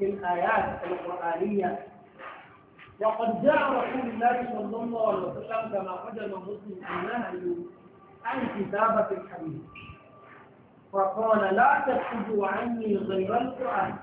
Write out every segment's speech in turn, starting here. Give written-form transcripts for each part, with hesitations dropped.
في الآيات القرآنية. وقد جاء رسول الله صلى الله عليه وسلم كما قدم مسلم النهي عن كتابة الحديث، فقال لا تكتبوا عني غير القرآن،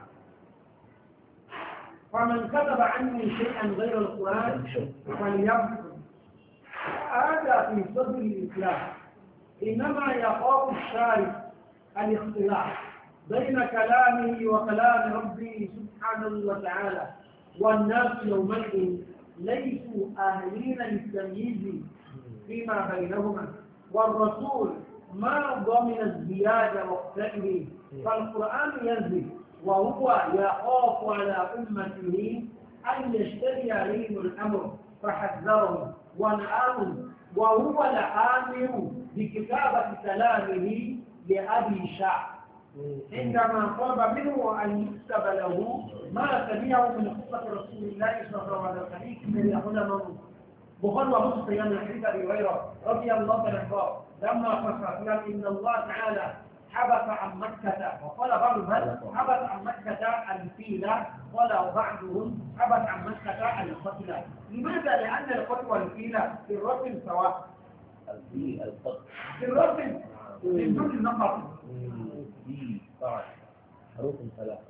فمن كتب عني شيئا غير القرآن فليكتب. هذا في صدر الإسلام، إنما يخاف الشارع الاختلاف بين كلامه وكلام ربه سبحانه وتعالى، والناس يومئذ ليسوا أهلين للتمييز فيما بينهما، والرسول ما ضمن الزيادة وقتئذ، فالقرآن ينزل وهو يخاف على أمته أن يشتري عليهم الأمر فحذرهم ونهاهم، وهو الآمر بكتابة كلامه لأبي شعب عندما طلب منه أن يكتب له ما سمعه من قصة رسول الله صلى الله عليه وسلم من العلماء. بخاري ومسلم في الحديث أبي هريرة رضي الله عنه لما قصر إن الله تعالى حبس عن مكة، وقال بعضهم حبس عن مكة الفيل، قال بعضهم حبس عن مكة القتل. لماذا؟ لأن القتل والفيل في الرسم سواء، في الرسم من دون النقط حروف ثلاث.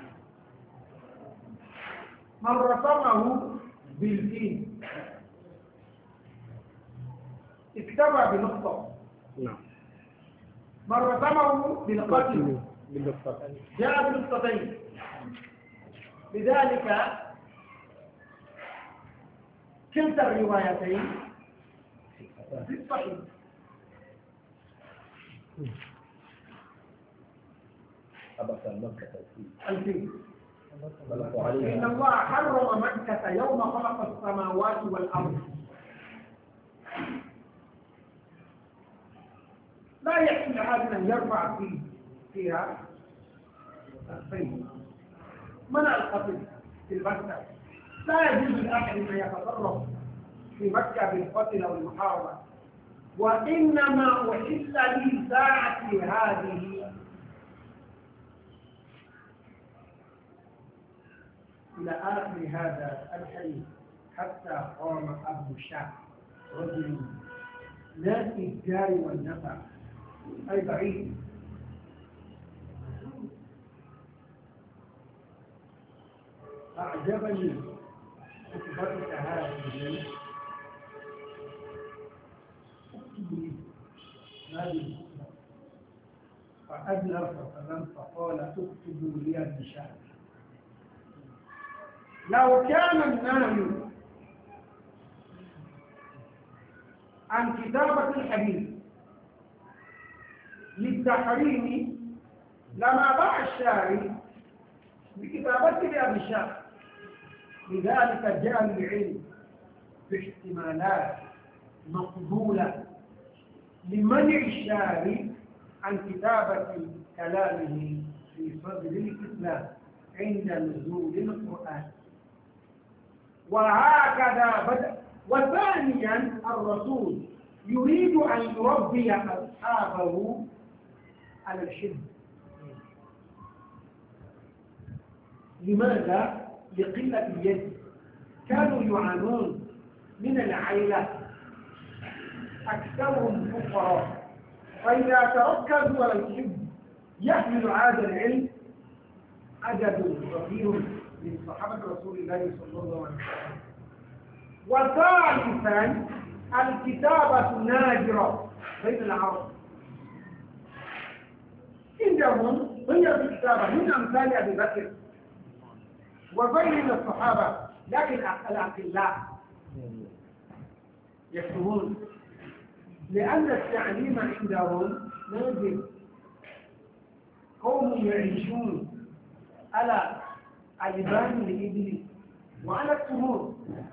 من رسمه بالفيل اكتبى بنقطة، من رسمه بالقتل جاء بنقطتين. لذلك كلتا الروايتين في الصحيح. حبس مكة الفيل إن الله حرم مكة يوم خلق السماوات والأرض، لا يحل لأحد أن يرفع فيها الفيل. منع القتل في مكة، لا يجوز لأحد أن يتصرف في مكة بالقتل أو المحاربة، وإنما أحل لي ساعتي هذه إلى آخر هذا الحديث حتى قام أبو شعب رجل ناسي الدار والنفع أي بعيد، أعجبني خطبتك هذه، فأدلر فقال اكتبوا لي بشعب. لو كان النهي عن كتابة الحديث للتحريم لما باع الشارع بكتابته لأبي شعب. لذلك جاء العلم باحتمالات مقبولة لمنع الشارع عن كتابة كلامه في صدر الإسلام عند نزول القرآن، وهكذا بدأ. وثانيا الرسول يريد أن يربي أصحابه على الحلم. لماذا؟ لقلة اليد، كانوا يعانون من العيلة، أكثرهم فقراء، فإذا تركزوا على الحلم يحمل هذا العلم عدد كبير من صحابة رسول الله صلى الله عليه وسلم. وثالثا الكتابة نادرة بين العرب، عندهم هي الكتابة من أمثال أبي بكر وغير من الصحابة، لكن الأقلاء يكتبون لأن التعليم عندهم نادر. قوم يعيشون على ألبان الإبل وعلى التمور،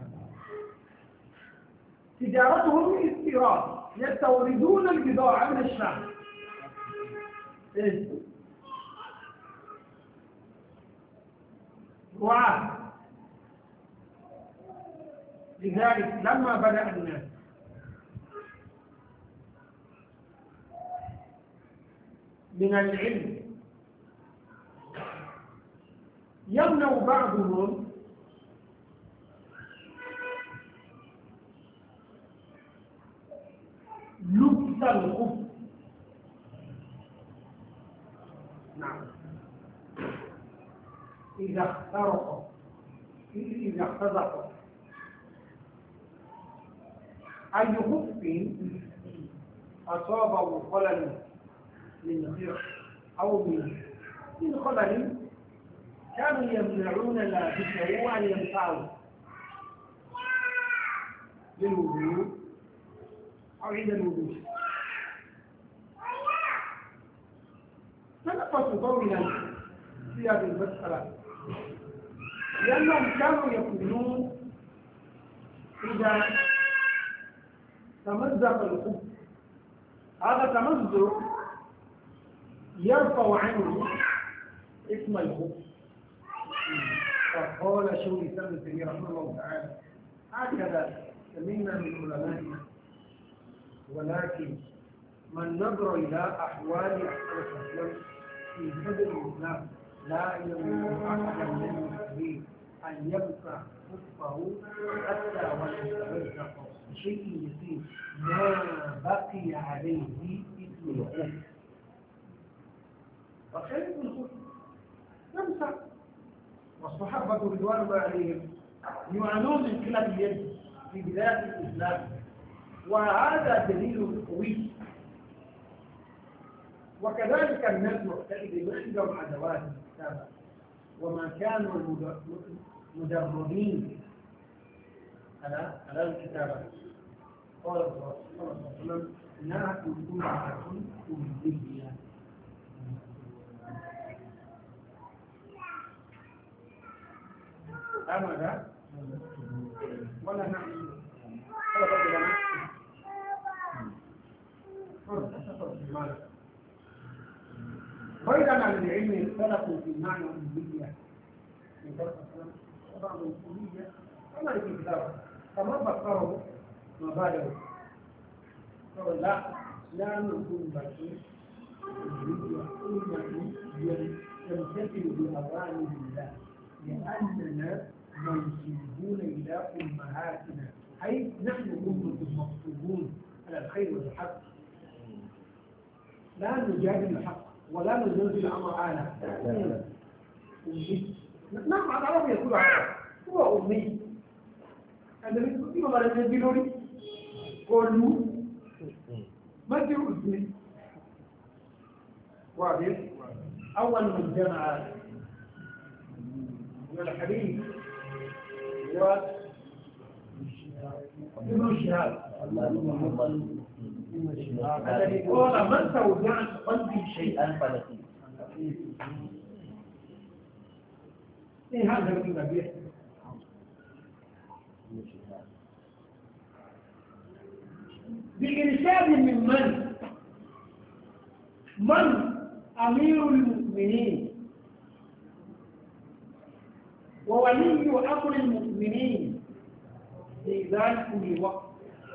تجارتهم استيراد، يستوردون البضاعة من الشام. رعاة. لذلك لما بدأ الناس من العلم يمنع بعضهم لبس الخف. نعم، إذا اخترق، إذا اختزق أي خف أصابه خلل من خرق أو من خلل كانوا يمنعون لابسه أن ينفعوا للوضوء أو عند الوضوء. تنفسوا طويلا في هذه المسألة، لأنهم كانوا يقولون إذا تمزق الخف، هذا تمزق يرفع عنه اسم الخف. فقال شيخ الإسلام ابن تيمية رحمه الله تعالى هكذا سمعنا من علمائنا، ولكن من نظر إلى أحوال الإسلام في بدء الإسلام لا يمكن أحدا من المسلمين أن يبقى خفه حتى ولو تمزق بشيء يسير ما بقي عليه اسم الخف. وخير الخف نمسح. والصحابة رضوان الله عليهم يعانون من قلة اليد في بداية الإسلام، وهذا دليل قوي. وكذلك الناس معتقدين عندهم أدوات الكتابة، وما كانوا مدربين على الكتابة. قال صلى الله عليه وسلم لا تكون أمية. أمدا ولا نعم بعيدا عن العلم اختلفوا في معنى الأمية من فرق بعض الأمية كما في الكتاب، فما فكروا ما بعده قالوا لا نكون بشر أمية يمتثل بأوامر الله، لأننا منسوبون إلى أمهاتنا، أي نحن مكتوبون على الخير والحق، لا نجادل الحق ولا نزلزل أمر آلة. نعم العرب يقول هذا هو أمي. عندما يقول ما لم يجدوني قولوا ما تقول اسمي. واضح. أول من جمع من الحديث هو ابن شهاب الذي قال من توجعت قلبي شيئا فلقيه. ايه هذا النبي؟ بإرشاد من أمير المؤمنين وولي أمر المؤمنين في ذلك الوقت.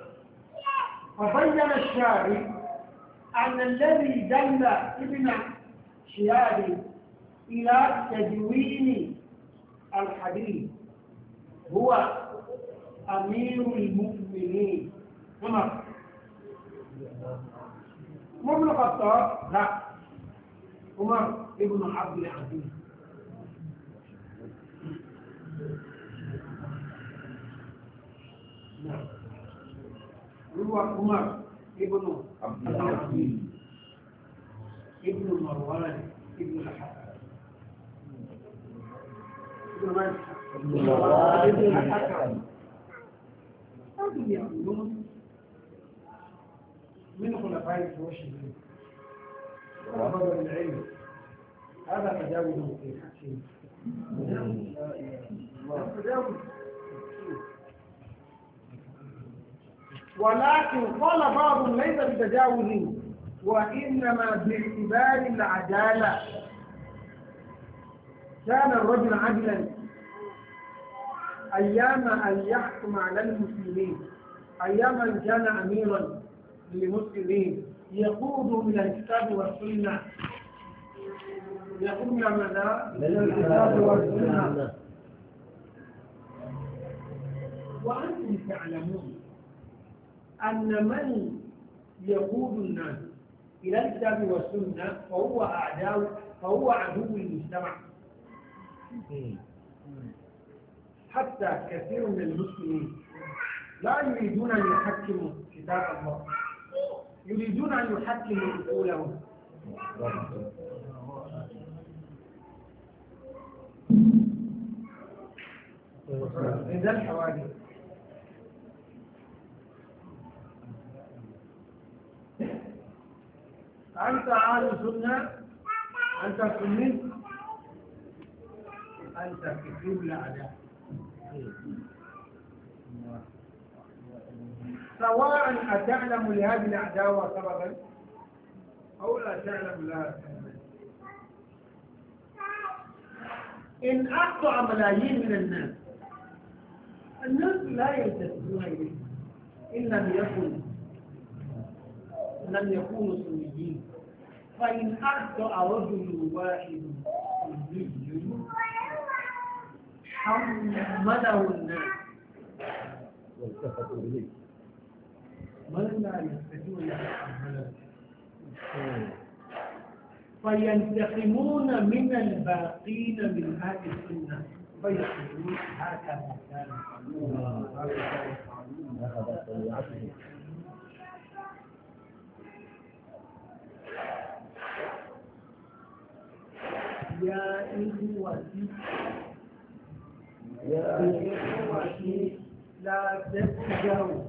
فبين الشارع أن الذي دل ابن شهاب إلى تدوين الحديث هو أمير المؤمنين عمر بن الخطاب، لا، عمر بن عبد العزيز. نعم، هو عمر ابن عبد العزيز ابن مروان ابن الحكم ابن مروان ابن الحكم. هذه يقولون من خلفاء الراشدين وأفضل العلم. هذا تجاوز في الحكيم. تجاوز. ولكن قال بعض ليس بتجاوز، وإنما باعتبار العدالة. كان الرجل عدلا أيام أن يحكم على المسلمين، أيام أن كان أميرا للمسلمين يقود من الكتاب والسنة يقوم يا ماذا؟ الكتاب والسنة. وأنتم تعلمون أن من يقود الناس إلى الكتاب والسنة فهو عدو المجتمع. حتى كثير من المسلمين لا يريدون أن يحكموا كتاب الله، يريدون أن يحكموا عقولهم. إذا الحوادث أنت أهل سنة، أنت سني، أنت كثير الأعداء، سواء أتعلم لهذه الأعداء سببا أو لا تعلم لها سببا. إن أخطأ ملايين من الناس لا يلتفتون إليه إن لم يكونوا سنيين. فإن أخطأ رجل واحد سني حمله الناس والتفتوا إليه من لا يستطيعون يتحمله، فينتقمون من الباقين من أهل السنة فيقولون هكذا كان أخذ طليعته. يا إخوتي لا تتجاوزوا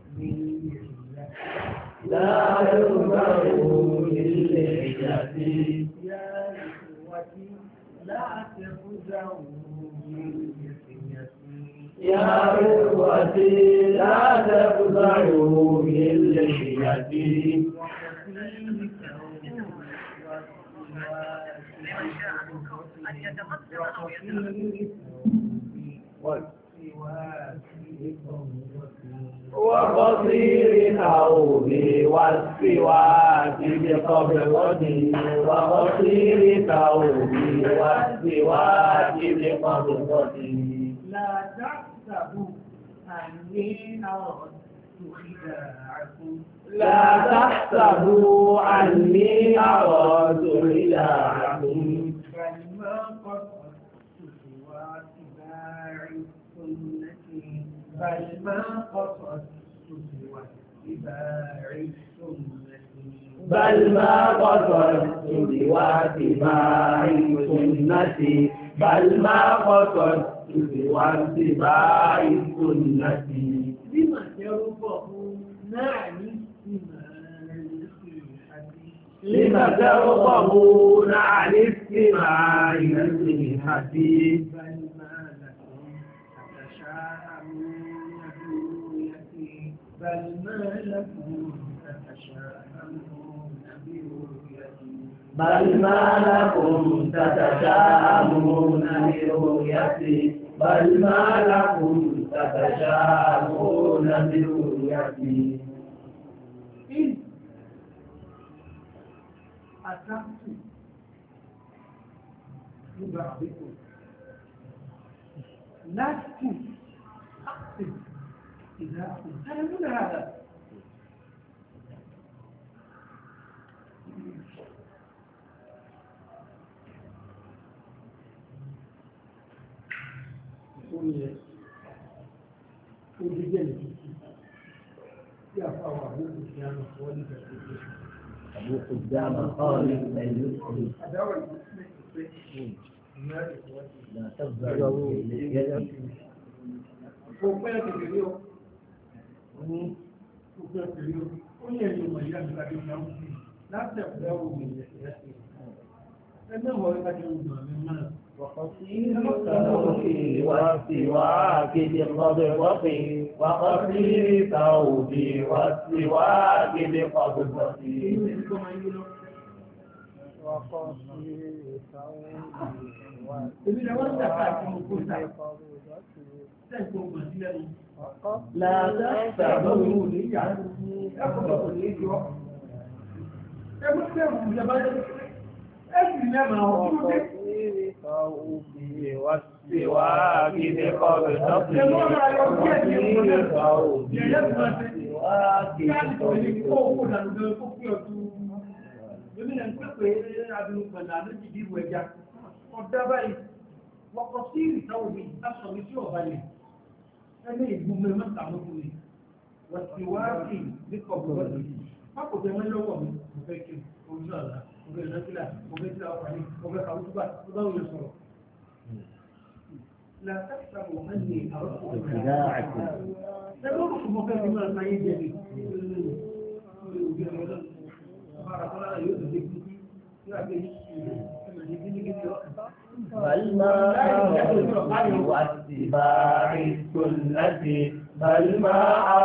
لا ترجعوا للحجة. يا إخوتي لا تفزعوا من لحيتي. يا إخوتي لا تفزعوا للحجة. أن يتقدم أو يتأخر وقصير ثوبي والسواك بقبضتي. وقصير ثوبي والسواك بقبضتي. لا تحسبوا أني أردت خداعكم. لا تحسبوا أني أردت خداعكم. فلما قصدت سوى اتباع سنتي. فلما قصدت سوى اتباع سنتي. بل ما قصدت سوى اتباع سنتي. بل ما قصدت سوى اتباع سنتي. لما ترضون عن استماع النصيحة. لما ترغبون عن استماع نصيحة. بل ما لكم تتشاءمون برؤيتي. بل ما لكم تتشاءمون برؤيتي. بل ما لكم تتشاءمون برؤيتي. بل ما لكم تتشاءمون برؤيتي. إذ أتمت ببعضكم لست أقصد إذا أقول تعلمون هذا. أبو قدام خالد المسلم. لا تفزعوا وقصير ثوبي والسواك بقبضتي. وقصير ثوبي والسواك بقبضتي. لا تحسبوا ẹ̀sìn lẹ́mọ̀ àwọn tó dé. والسواك بقبضته Wọ́pọ̀ sí ìtàwọn mi, aṣọ mi tí ọ̀bá lè, ẹni ìgbùnmọ̀ mẹ́ta lókùn ni, wọ́n ti wá sí ní kọ̀bùrọ̀ lórí. Pápò tẹ mọ́ lọ́wọ́ mi, mo fẹ́ kí ojú àlá, mo fẹ́ ìrántílà, mo fẹ́ sílá ọkọ̀ ní, mo fẹ́ kàwútúbà, tó bá wùlọ sọ̀rọ̀. لا تكتبوا أني أردت تقولوا مكان ما يجري بل ما واتباع السنة بل ما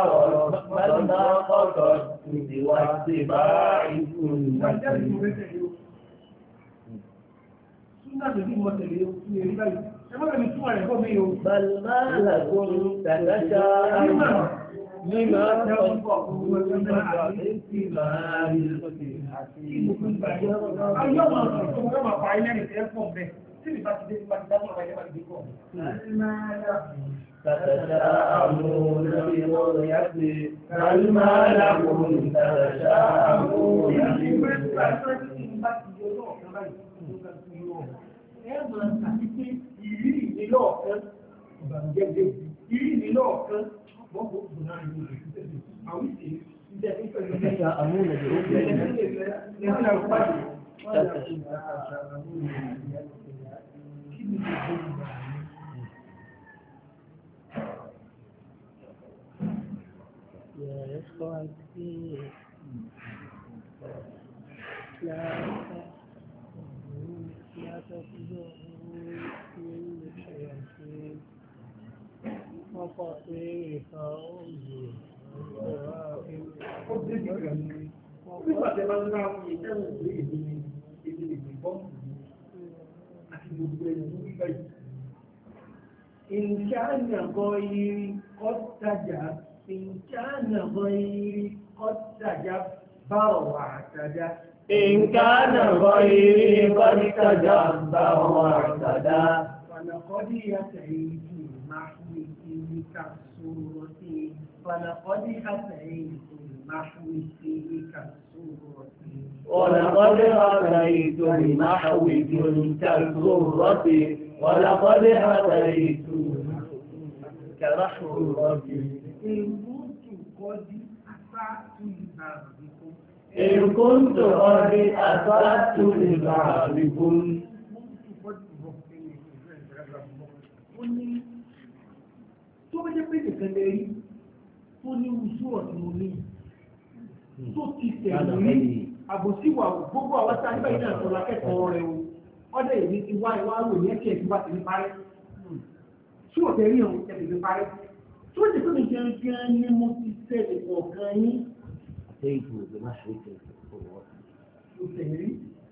قصدت واتباع السنة بل ما لكم تتشاءمون لما تنفقون من اتباع تتشاءمون برؤيتي بل ما لكم تتشاءمون ìrírí ìnílọ̀ ọ̀kan ìbànújẹ́gbẹ́ ìrírí ìnílọ̀ ọ̀kan bọ́ọ̀bọ̀ ògùnà ìlú rẹ̀ àwọn ìsìn ìjẹ́ ìpẹ̀lú ẹ̀yà àmúlẹ̀ إن كان غيري قد تجب إن كان غيري قد تجبر واعتدى إن كان غيري قد تجبر واعتدى فلقد يتعيد محوك كالصورة فلقد أتيت بمحوك كالصورة ولقد أتيت بمحوك كالصورة ولقد أتيت كالصورة إن كنت قد أسأت لبعضكم tó bá jẹ́ pé nìkan lè rí tó ní oṣù ọ̀tún ní tó ti tẹ̀lé rí àbòsíwà gbogbo àwọn tí a nígbà yìí náà tó lákẹ́kọ̀ọ́ rẹ̀ o ọdẹ èmi ti wá ìwá rò ní ẹ̀kẹ́ ìtura ti ní parẹ́ tí ò tẹ̀rí ọ̀hún tẹ̀lé ní parẹ́ tó ti tó ní gẹ́gẹ́ ní mo ti tẹ̀lé ọ̀kan yín. àti ìbò ló má ṣe é tẹ̀lé ọ̀wọ́. tó tẹ̀lé rí.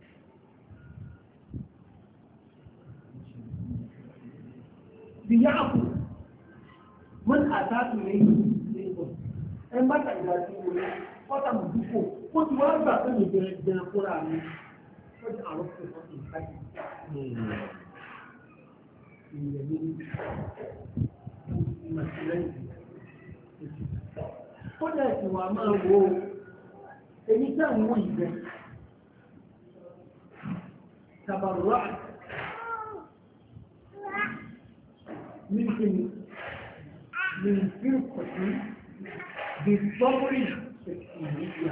bìyàpù wọ́n àtàkùn lẹ́yìn lẹ́yìn ẹ má tàgbà sí wọlé kọ́tà mọ̀dúkọ̀ ó ti wá gbà pé mi bẹ̀rẹ̀ fúnra mi ó ti àwọn fún ìfọ́sí ìfájì ìyẹ̀ ní ìmọ̀sílẹ́yìn ó dẹ̀ sì wà máa wo èyí tí àwọn wọ̀nyí bẹ̀ tàbàrọ̀ ní ìpinnu من فرقة بالصبر التكفيرية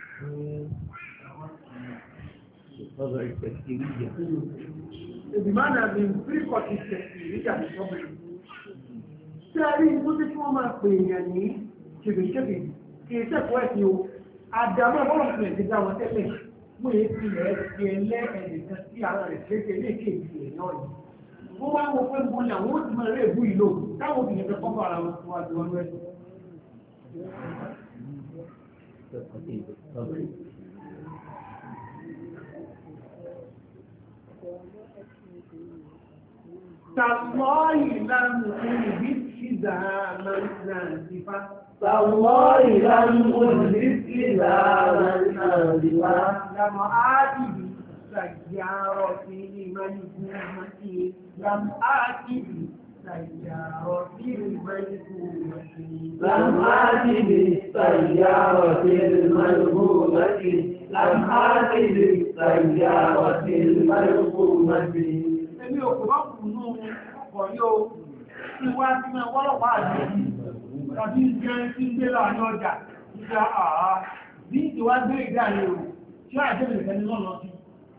بالصبر التكفيرية بمعنى من فرقة التكفيرية بالصبر سألين كنت شو ما بيني كبير كيف تقوتي àdàmú ọlọ́pùn ẹ̀dẹ́gbà wọn tẹ́lẹ̀ mú èéfì rẹ̀ ti ẹlẹ́ ẹ̀dẹ̀kan sí ara rẹ̀ tẹ́lẹ̀ léèkéèkì ẹ̀ náà yìí wọ́n wá wọ́n fẹ́ bọ́ọ̀lì àwọn ó ti máa rẹ̀ bú ìlò táwọn obìnrin fẹ́ kọ́kọ́ ara wọn fún àjọ wọn rẹ̀. تالله لم ألبس حزاما ناسفا تالله لم ألبس حزاما ناسفا سيارة الملكومة لم آتي بالسيارة الملكومة لم آتي بالسيارة الملكومة لم آتي بالسيارة الملكومة. Èmi ò kò bá kù nú ọkọ̀ yóò tí wá tí máa wọ́lọ́pàá àti tàbí jẹ́ tí ń gbé láàrin ọjà ìjà àà bí ìwá gbé ìdá rẹ̀ o tí ó àjẹ́ ìrẹ̀kẹ́ ní lọ́nà sí.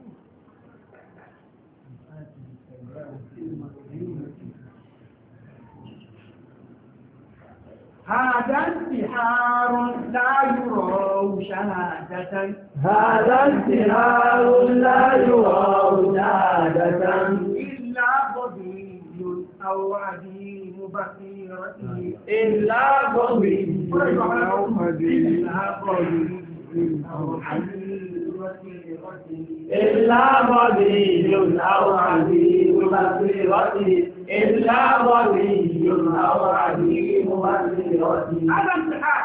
هذا انتحار لا يرى شهادة هذا انتحار لا يرى شهادة إلا ضبي أو عديم بصيرته إلا ضبي أو عديم أو حديم بصيرته إلا ضبي أو عديم بصيرته إلا ضبي أو عديم بصيرته. هذا امتحان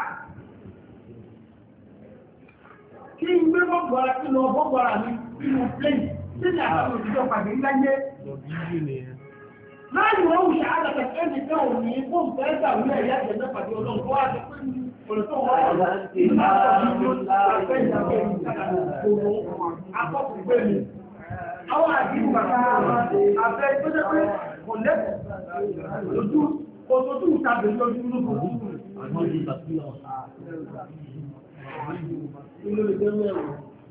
kí n gbé bọ́gbọ́ra kí lọ bọ́gbọ́ra mi nínú plane tí ní àwọn òṣìṣẹ́ pàdé láyé láàrín wọ́n wùsà àgbàtà ẹni tẹ́ ò ní fún fẹ́ẹ́sà orí ẹ̀yà ìjẹ̀mẹ́ pàdé ọlọ́run tó wá ti pé ní olùtọ́ wọ́n àwọn àdínú bàbá àfẹ́ tó jẹ́ pé kò lẹ́kọ̀ọ́ lójú òtòtú ìtàbí lójú lójú ilé ìjẹ́ mẹ́rin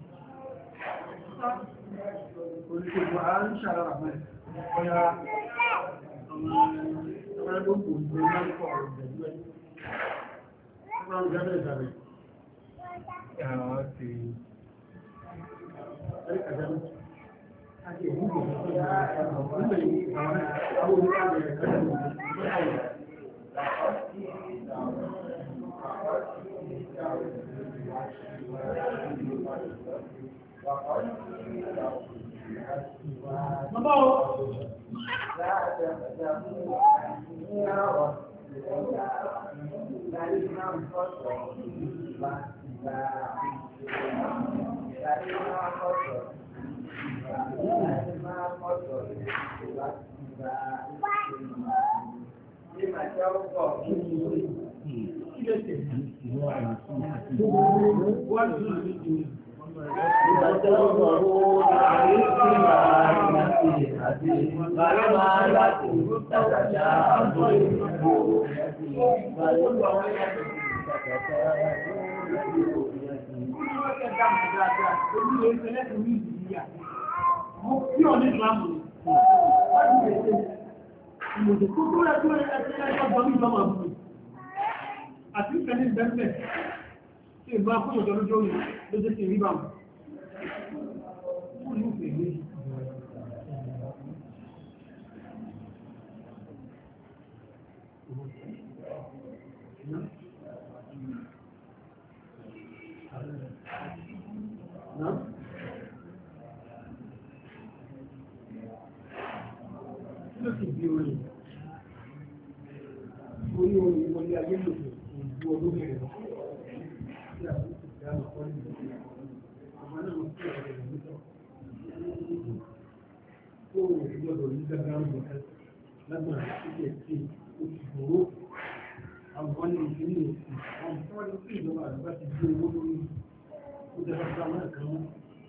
oníṣègùn à ń ṣàrà mẹ́ ọya ọmọ ẹgbẹ́gbẹ́ ìgbẹ́ lọ́pọ̀ ìgbẹ̀gbẹ́ ọmọ ìgbẹ̀gbẹ́ ìgbẹ̀gbẹ́ àwọn ti ẹ̀kàjẹ́ àti ìwúgbò àti ìfẹ́ ní ìbẹ̀mẹ̀ tí ìgbà fún ìjọ lójó yìí ló jẹ́ kí rí bá mú ní ìfẹ́ ní ló sì bí orin orí orin ìwọlé ayé lòdì ìjú ọdún mẹ́rin lọ sí àwọn ìsìnkú àmàkọ́ nínú ọmọ náà wọ́n sí ọ̀rẹ́ ìgbésọ̀ tó ìjọdọ̀ ní gbẹ́gbẹ́ ọ̀gbọ̀n lágbàá ìpínlẹ̀ tí ó ti gbòòrò àwọn ní ìpínlẹ̀ òsì àwọn tó wọ́n ní sí ìjọba àdúgbà ti gbé owó lórí ó jẹ́ bá sáwọn ẹ̀kan mú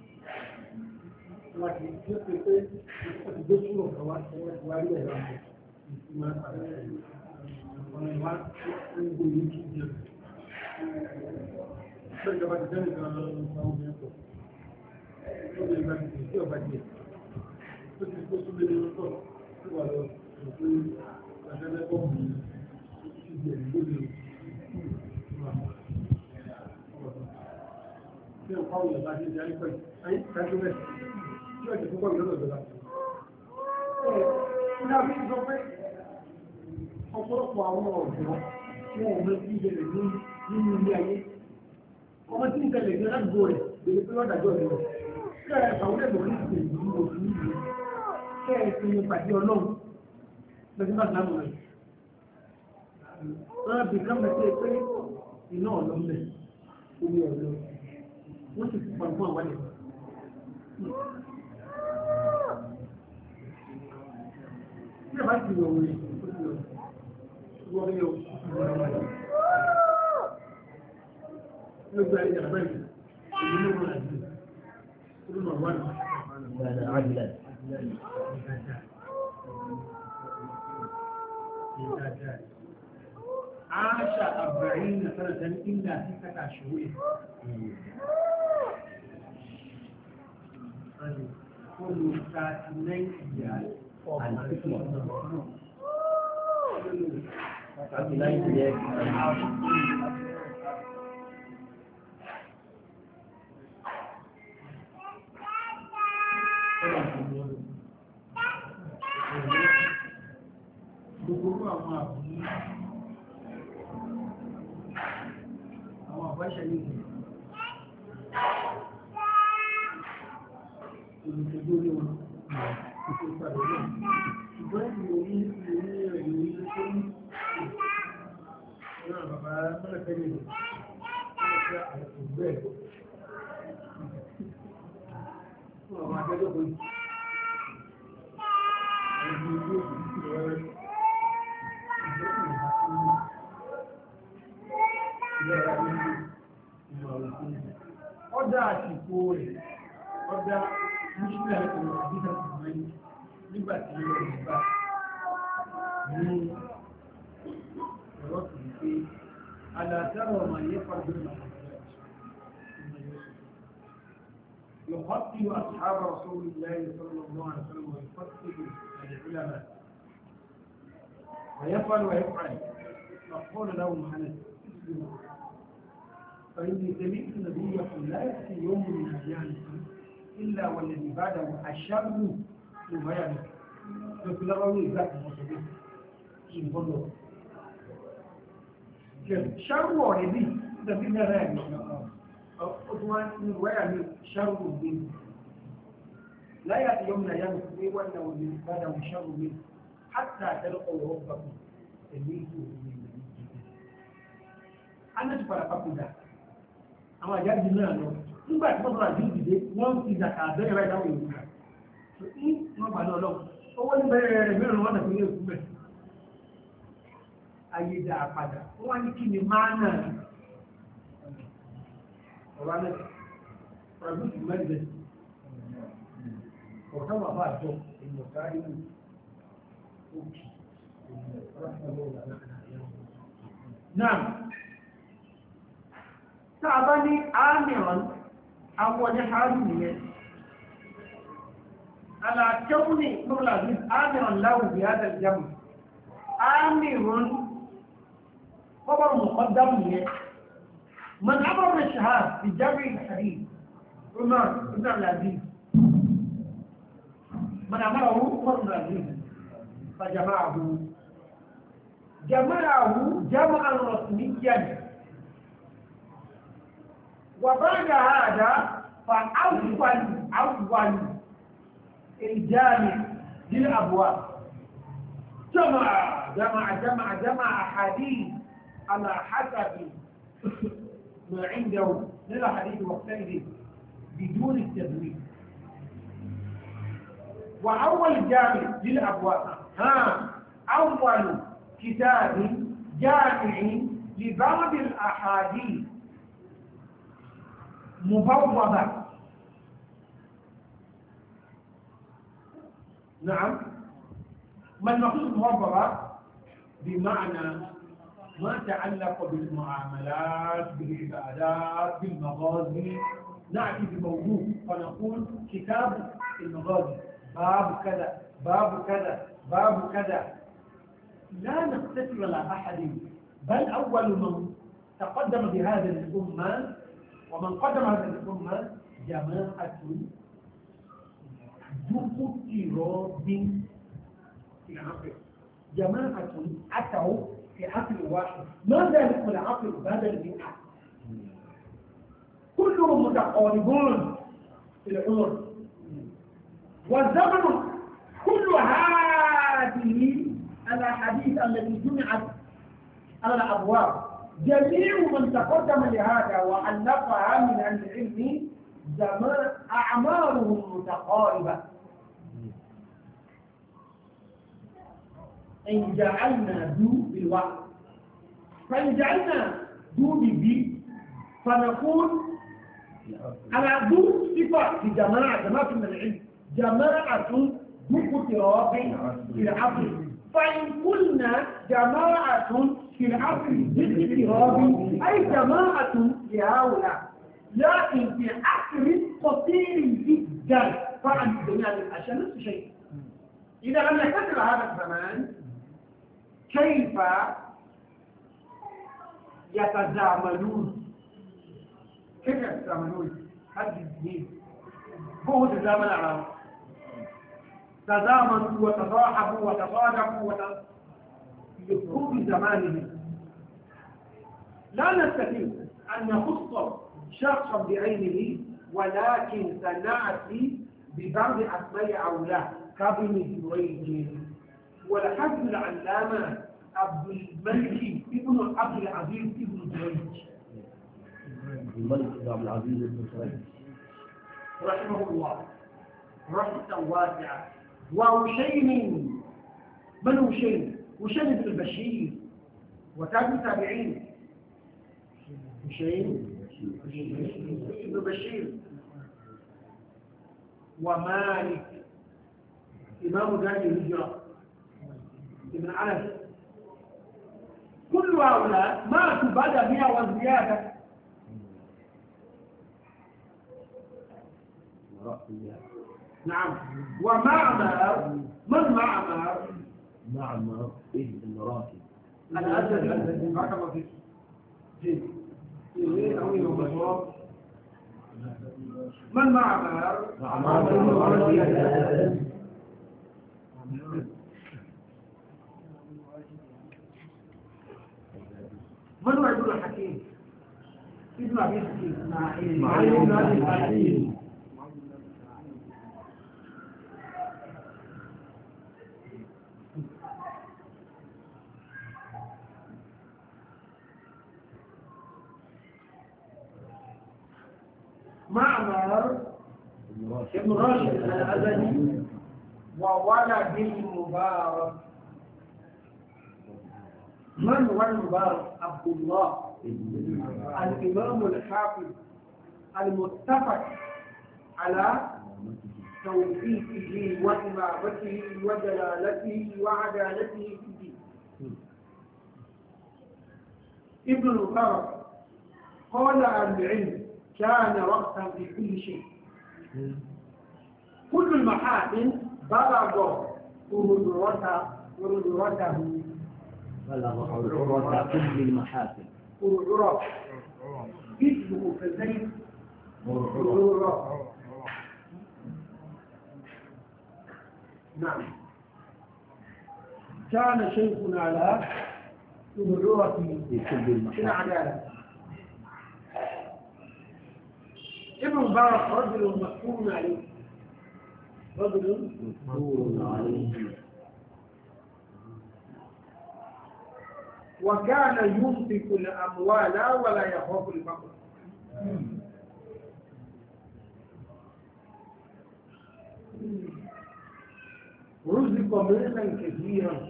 láti tí ó pé pé ó ti gbé túnrọ̀ kan wá wá rí ẹ̀rọ àmọ́ ìsinmi ọ̀nà ìwá ń gbòòrò kí jẹ́ ṣé ìjọba ti jẹ́ nìkan sáwọn obìnrin pọ̀ ó lè gba ìpè sí ọba díẹ̀ ó ti kó súnlé ní ọjọ́ tó wà lọ rò pé àjẹ́lẹ́ bọ́ọ̀mù ti jẹ́ ìgbóni ní ọ̀pá òyìnbá bá jẹ́ ìjẹ́ pẹ̀lú ayé ìkájú rẹ̀ tí ọjọ́ púpọ̀ ìlọ́dọ̀ ìjọba ní a fi sọ pé ọ̀pọ̀lọpọ̀ àwọn ọ̀dọ́ wọn ò mọ̀ sí ìbẹ̀rẹ̀ nínú ilé ayé ọmọ tí ń tẹ̀lé ní aládùúgbò rẹ̀ lè pé ọ̀dàjọ́ rẹ̀ kẹ́ẹ̀ àwọn ẹ̀bùn ní ìpè ìlú òfin ìlú kẹ́ẹ̀ fi ní pàdé ọlọ́run lọ́jọ́ bá dáàbò rẹ̀ wọ́n bí kámẹ́tẹ́ pé iná ọ̀lọ́mẹ̀ omi ọ̀lọ́ wọ́n sì fi pàmò àwọn ẹ̀bùn láti lọ wọlé wọlé o ló gba ìjà bẹ́ẹ̀ ìlú ló wọlé ìlú ló wọlé عاش 40 سنة إلا 6 أشهر كل ساعتين أيام gbogbo àwọn àbáṣẹ yìí olùdókòwò ní wọn ìṣe ìpàdé náà ṣùgbọ́n ìròyìn rẹ̀ ní tó ní náà bàbá mẹ́lẹ̀kẹ́ ní ìlú ọ̀pẹ́ àìsùgbẹ́ fún àwọn akẹ́lẹ́kọ̀ọ́ yìí ẹni yóò fi ìrọ̀rẹ́ ọdá àtìkò rẹ̀ ọdá nígbà ìpínlẹ̀ àbíkà ìgbẹ̀rẹ̀ nígbàtí ó rẹ̀ nígbà ní ọ̀rọ̀ kìí pé alàtàrà ọmọ yẹ́ fàgbẹ̀rẹ̀ يخطئ أصحاب رسول الله صلى الله عليه وسلم ويفصل العلماء ويفعل فقال لهم حنس فإني سمعت النبي يقول لا يأتي يوم من أيامكم إلا والذي بعده أشر مما يعمل فكل روي ذاك المصابين يقولوا شر وردي تبين راجع أطوان من ويعمل شر منه لا يأتي يوم من أيامكم إلا والذي بعده شر منه حتى تلقوا ربكم تميتوا من أنا تفعل أقول àwọn àjáde náà lọ nígbà tí wọ́n bọ́ra jù dìde wọ́n ti dàkà àbẹ́rẹ̀ láì dáwọn èèyàn kan ní wọ́n bà náà lọ owó ní bẹ̀rẹ̀ rẹ̀ mẹ́rin wọ́n dàbí ní èkú mẹ́ ayédà àpadà wọ́n wá ní kí ni máa náà ọ̀rọ̀ alẹ́ pẹ̀lú ìmẹ́lẹ̀ ọ̀tọ́ wà bá àjọ èèyàn kárí mú òkè náà tàbá ní àmìràn àwọn ní àádùn nìyẹn aláàkẹ́kù ní lọ́láàrí àmìràn láwùí àdàlìjámù àmìràn kọbọrù mọ̀kọ́dámù nìyẹn من أمر الشهاد بجمع الحديث عمر بن العزيز من أمره عمر بن العزيز فجمعه جمعا رسميا وبعد هذا فأول الجامع للأبواب جمع أحاديث على حسب ما عنده من الحديث وقتئذ بدون التدوين وأول جامع للأبواب أول كتاب جامع لبعض الأحاديث مبوبة نعم ما المقصود مبوبة بمعنى ما تعلق بالمعاملات بالعبادات بالمغازي نأتي بموضوع فنقول كتاب المغازي باب كذا باب كذا باب كذا لا نقتصر على أحد بل أول من تقدم بهذه الأمة ومن قدم هذه الأمة جماعة ذو اضطراب في العقل جماعة أتوا في عقل واحد ما ذلك العقل بدل من عقل كلهم متقاربون في العمر والزمن كل هذه الأحاديث التي جمعت على الأبواب جميع من تقدم لهذا وألفها من العلم زمان أعمارهم متقاربة إن جعلنا دو بالوقت فإن جعلنا دو بالبي فنقول على دو صفة في جماعة من العلم جماعة دو اضطراب في العقل فإن قلنا جماعة في العقل بالاضطراب أي جماعة لهؤلاء لكن في عقل خطير جدا فعن جميع الأشياء نفس الشيء إذا لم يكتب هذا الزمان كيف يتزامنون كيف يتزامنون هذه الدين هو تزامن على تزامنوا وتصاحبوا وتصادقوا يذكروا بزمانهم لا نستطيع أن نخص شخصا بعينه ولكن سنأتي ببعض أسماء أولاد كابن جريج والحفظ العلامة عبد الملك ابن عبد العزيز ابن جريج الملك عبد العزيز بن جريج رحمه الله رحمة واسعة وهشيم من هشيم بن البشير وتابع تابعين هشيم بن بشير ومالك إمام دار الهجرة ابن أنس كل هؤلاء ماتوا بعد 100 وزيادة نعم ومعمر من معمر؟ معمر ابن راشد الأسد رقم في من معمر؟ معمر ابن راشد من هو ابن الحكيم؟ ابن أبي حكيم معين ابن أبي حكيم معمر ابن راشد الأزدي وولد المبارك من هو المبارك؟ عبد الله الإمام الحافظ المتفق على توفيقه وإمامته وجلالته وعدالته في الدين ابن المبارك قال عن العلم كان رأسا في كل شيء كل المحاسن بلغ قدرته بلغ عروة كل المحاسن قدرات اسمه كزيت قدرات نعم كان شيخنا على قدرته في كل المحاسن العدالة ابن مبارك رجل محكوم عليه رجل مذكور عليه وكان ينفق الأموال ولا يخاف الفقر رزق مالا كثيرا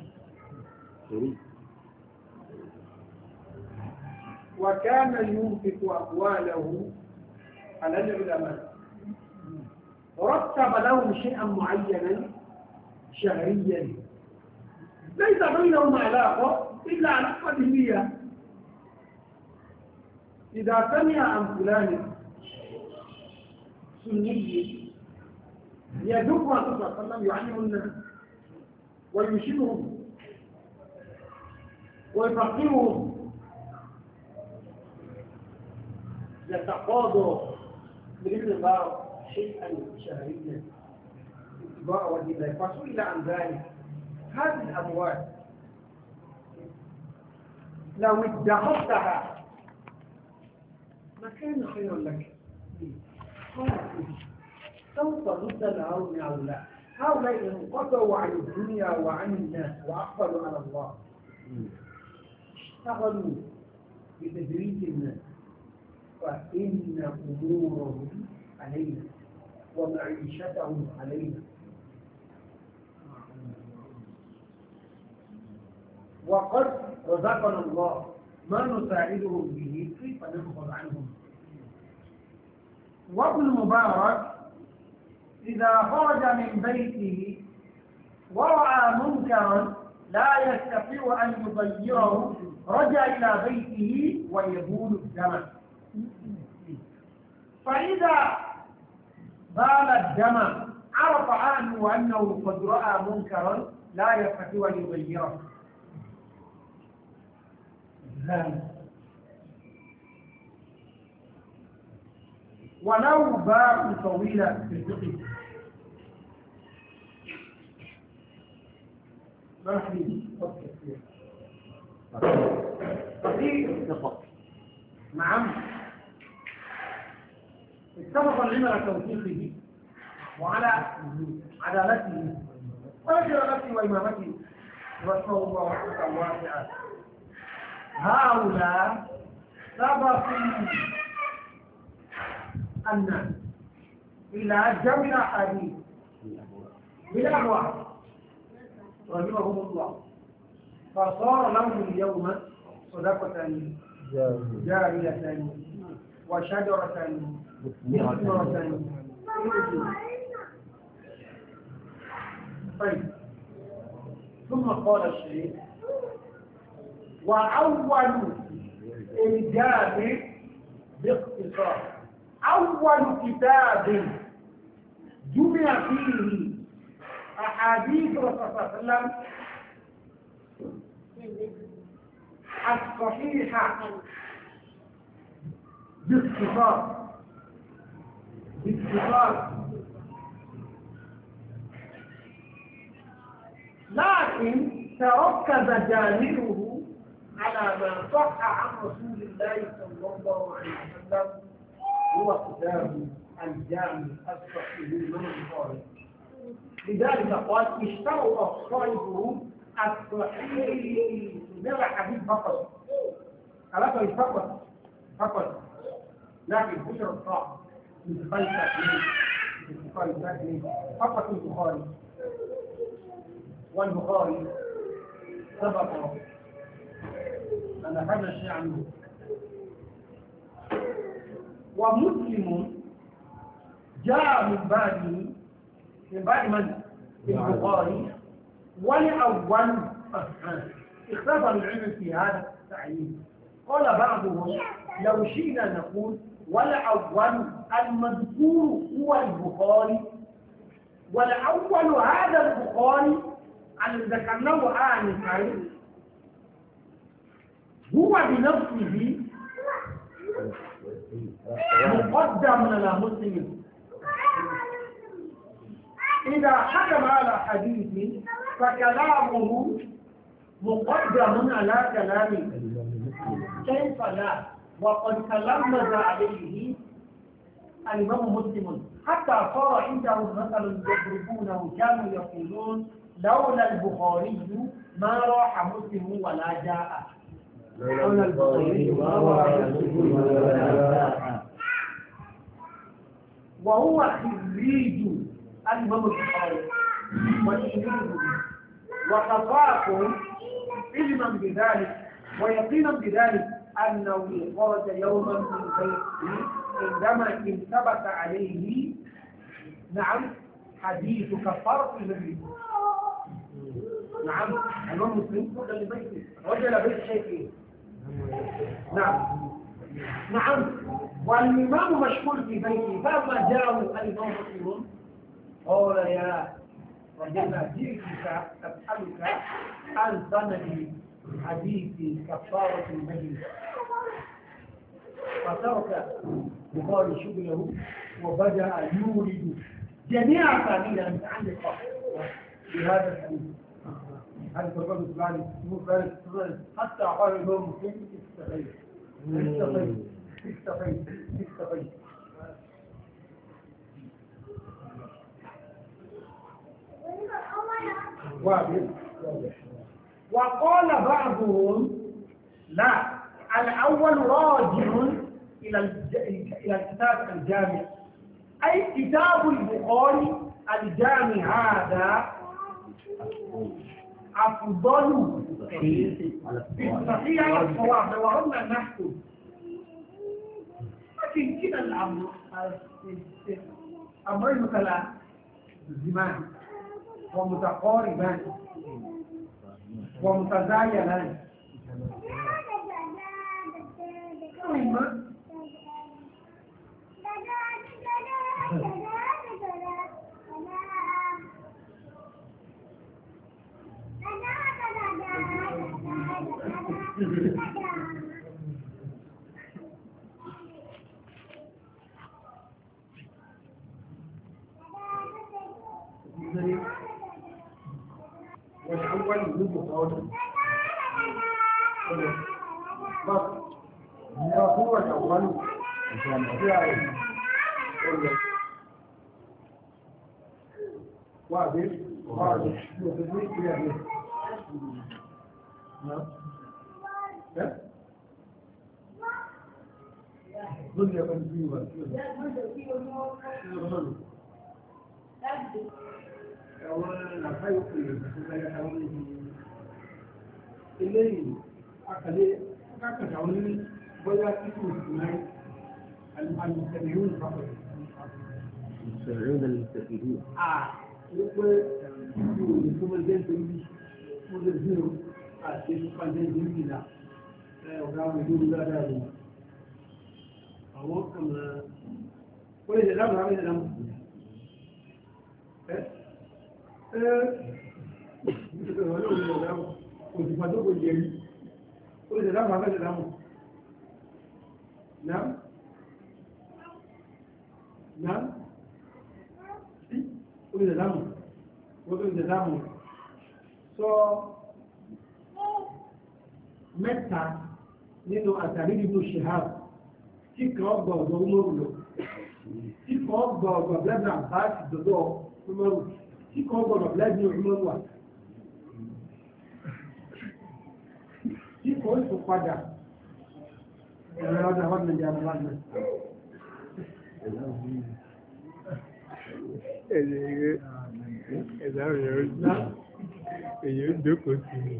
وكان ينفق أمواله على العلماء رتب لهم شيئا معينا شهريا ليس بينهم علاقة إلا علاقة دينية إذا سمع عن فلان سني يدعو صلى الله عليه وسلم يعلم الناس ويرشدهم ويفقههم يتقاضى من ابن الله شيئا شهريا اتباع وجبه فسئل عن ذلك هذه الأموال لو ادخرتها ما كان خيرا لك قال سوف رد العون هؤلاء هؤلاء انقطعوا عن الدنيا وعن الناس وأقبلوا على الله اشتغلوا بتدريج الناس فإن أمورهم علينا ومعيشتهم علينا وقد رزقنا الله ما نساعدهم به كيف نبغض عنهم. وابن مبارك إذا خرج من بيته ورأى منكرا لا يستطيع أن يغيره رجع إلى بيته ويبول الدم، فإذا بال الدم عرف عنه أنه قد رأى منكرا لا يستطيع أن يغيره. ولو باب طويلة في الفقه ما في نعم اتفق العلم على توثيقه وعلى عدالته وجلالته وإمامته رحمه الله رحمة واسعة. هؤلاء سبقوا الناس إلى جمع الأحاديث بالأبواب رحمهم الله، فصار لهم اليوم صدقة جارية وشجرة مثمرة. طيب ثم قال الشيخ وأول الجامع باختصار أول كتاب جمع فيه أحاديث الرسول صلى الله عليه وسلم الصحيحة باختصار لكن تركز جانبه على ما صح عن رسول الله صلى الله عليه وسلم هو كتاب الجامع الصحيح للإمام البخاري. لذلك قال اشترط صاحبه الصحيح نبع حديث فقط ثلاثة فقط لكن بشر الصعب البخاري ساكنين فقط البخاري، والبخاري سبق أن هذا الشيء عنه. ومسلم جاء من بعد من؟ البخاري. ولأول اختلف العلم في هذا التعيين. قال بعضهم لو شئنا نقول والأول المذكور هو البخاري، والأول هذا البخاري الذي ذكرناه آنفا هو بنفسه مقدم على مسلم. إذا حكم على حديث فكلامه مقدم على كلامه، كيف لا؟ وقد تلمذ عليه الإمام مسلم حتى صار عندهم مثل يضربونه كانوا يقولون لولا البخاري ما راح مسلم ولا جاء. لولا البخاري ما راح مسلم ولا جاء. وهو خريج الإمام البخاري وتلميذه، وخفاكم علما بذلك ويقينا بذلك أنه خرج يوما من بيته عندما انثبت عليه نعم حديث كفارة المجلس. نعم الإمام مسلم خرج لبيته رجل بيت شيخه. نعم والإمام مشغول في بيته، فلما جاءه الإمام مسلم قال يا رجل جئتك أسألك عن سند حديث كفارة المجلس، فترك بخاري شغله وبدأ يورد جميع أسانيد المتعلقة بهذا الحديث. هذا الرجل الفلاني حتى قال الإمام مسلم استفيت. وقال بعضهم لا، الأول راجع إلى الكتاب الجامع، أي كتاب البخاري الجامع هذا أفضل على الصحيح على الصواب لو أردنا أن نحكم لكن كده أمرين كالزمان ومتقاربان ومتزايلان والأول يجب قوله بس هو الأول واضح واضح دنيا بنزيمة أولا الخير إليه أكلي أكثر ولا تكون المستمعون فقط المستمعون المستفيدون يقول يقول الجنس مدرسين يقول الجنس لا وقالوا يقولوا لا لا أو كما وليس الأمر هذا الأمر وتفادوه الجري وليس الأمر هذا الأمر نعم نعم وليس الأمر وليس الأمر mẹ́ta nínú àtàrí nínú ṣehab tí kan gbọ́ ọ̀dọ̀ umaru lọ tí kan gbọ́ ọ̀dọ̀ blẹ́bìn àbáàtì dọ̀dọ̀ umaru tí kan gbọ́ ọ̀dọ̀ blẹ́bìn umaru wà tí kan ìfò padà ẹ̀rọ ọdún àwọn nàìjíríà bá náà ẹ̀dá rẹ̀ èyí ó jókòó sí i.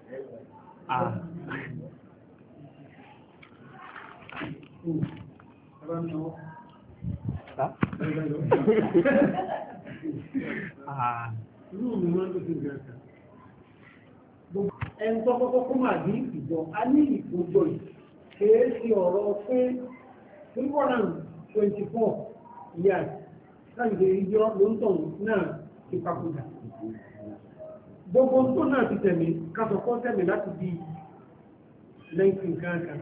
Ẹni tó kọ́kọ́ kó máa bí ìjọ, a ní ìgbòjò kèé sí ọ̀rọ̀ pé 324 years láìsí ìjọ ló ń tọ̀ náà ti papòdà. Gbogbo tó náà ti tẹ̀mí, kásọ̀kọ́ tẹ̀mí láti bí 19 kankan.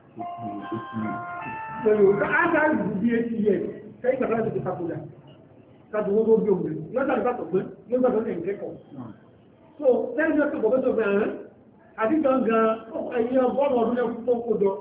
Pẹ̀lú káàkiri ìdúdú bí 80 years, kẹ́ ìgbàtà láti ti papòdà. Kàdùwó tó bí òun lọ́jà ìgbàtọ̀ pé yóò gbàtọ̀ ní ìkẹ́kọ̀ọ́. So, tẹ́lẹ̀ tó bọ̀bẹ́ tó bẹ̀rẹ̀ àti gangan ẹ̀yìn ọgọ́rùn ọdún lẹ́kùn tó kójọ.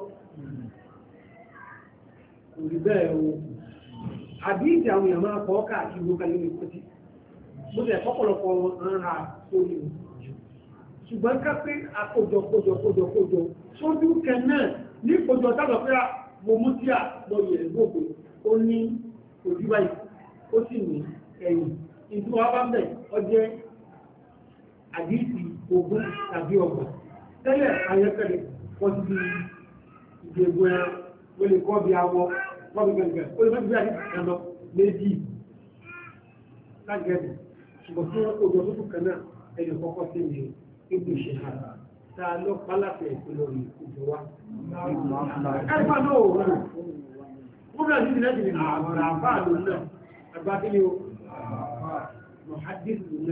Kò rí bẹ́ẹ̀ o. Àbí ìdí àwọn èèyàn máa kọ́ káàkiri ló kalẹ̀ ní kọ́tí. Mo tẹ̀ kọ́pọ̀lọpọ̀ wọn ra orí o. Ṣùgbọ́n ká pé àkójọ sójú kẹ náà ní kójọ tábà pé mo mú tí à lọ yẹ̀ gbogbo ó ní ojú báyìí ó sì ní ẹ̀yìn. Ìdí wa bá bẹ̀ ọjẹ́ àdíìsì ogún tàbí ọgbà tẹ́lẹ̀ ayẹ́kẹ́lẹ̀ wọ́n ti di ìgbègbè ẹran wọ́n lè kọ́ bí awọ kọ́ bí gẹ̀gẹ̀ ó lè fẹ́ bí àdíìsì kan lọ méjì lágẹ̀ẹ́dì ṣùgbọ́n fún ojú ọdún kan náà ẹni kọ́kọ́ sí ní ibi ìṣẹ̀lẹ̀ tá a lọ pálàfẹ́ ìpínlẹ̀ orí ìjọ wa. ẹgbà náà ò rọrùn wọ́n bẹ̀rẹ̀ sí ìrẹ́jì ní àbá àlò náà àgbà kí ni ó mọ̀hádìsì náà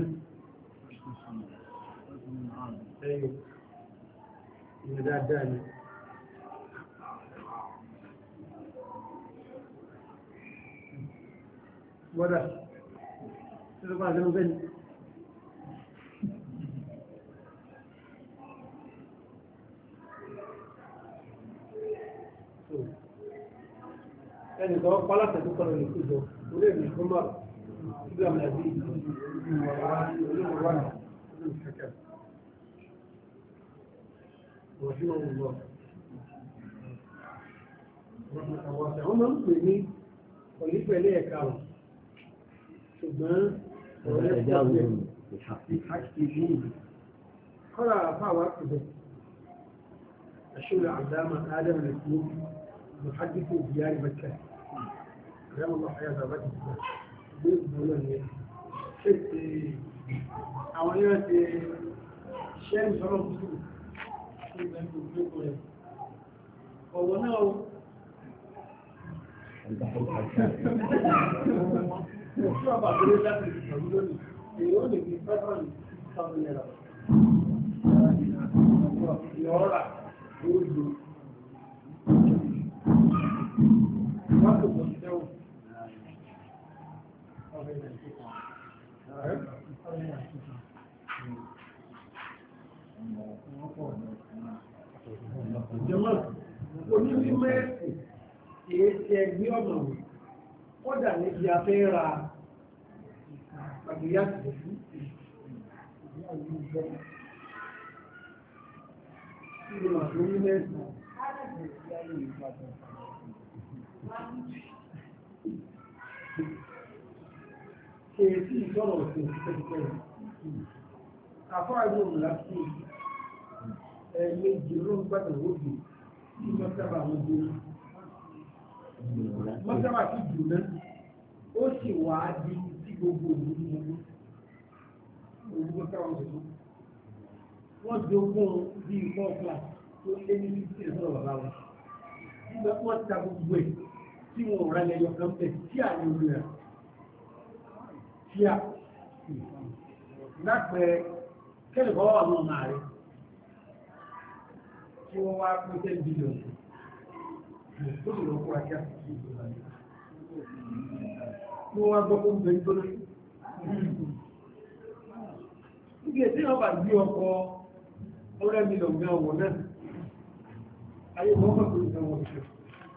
ẹ̀yìn ìyẹn dáadáa ni. Wọ́dà, tí ó bá lẹ́nu bẹ́ni. Ẹni kan pálásẹ̀ tó kọ́nà lè kújọ, orí ẹ̀mí fún máa ìgbà àmì àbí olóòwò kẹ́kẹ́. رحمه الله رحمة واسعة هم ممكن وليس ليه كلام ṣùgbọ́n تجاوز في حق حق الدين قال فاوى الشيخ العلامة آدم الأسلوب محدث ديار مكة رحمه الله حياة مكة بيقولون عمليات الشام صلى الله عليه وسلم ووناه وشو بعد ذلك يقولون في فترة صغيرة يورا يوجد وقت مستوى jọmọ́ onímọ̀ ẹ̀sìn kìí ṣe ẹgbẹ́ ọ̀nà wò kódà níbi afẹ́ ra àgbéyà tìlẹ̀ fún ìlú àti onímọ̀ ẹ̀sìn kìí sí ìṣọ́nà òsìn ìpẹ́kẹ́ àfáà ìlú òmìnira sí méjì ló ń gbàdọ̀ lóde tí mọ́sábà wọn dé mọ́sábà ti jù náà ó sì wà á di tí gbogbo òun gbogbo òun mọ́sábà wọn dé wọ́n jogún bí ìfọ́ class tó lé ní fífi ẹ̀sọ́ bàbá wọn nígbà wọ́n ta gbogbo ẹ̀ tí wọn ò rálẹ̀ yọ kan bẹ̀ tí à ní orí rẹ̀ tí à lápẹ̀ẹ́ kẹ́lẹ̀ bọ́ wà mọ́ máa rẹ̀ tí wọ́n wá pín 10 billion tó lè lọ́kọ́ ajá tí wọ́n wá gbọ́kọ́ ń bẹ̀rẹ̀ tó lórí níbi ètí wọ́n bá gbí ọkọ̀ 100 million gan wọ̀ náà ayé wọ́n mọ̀ tó ìgbà wọ́n ṣe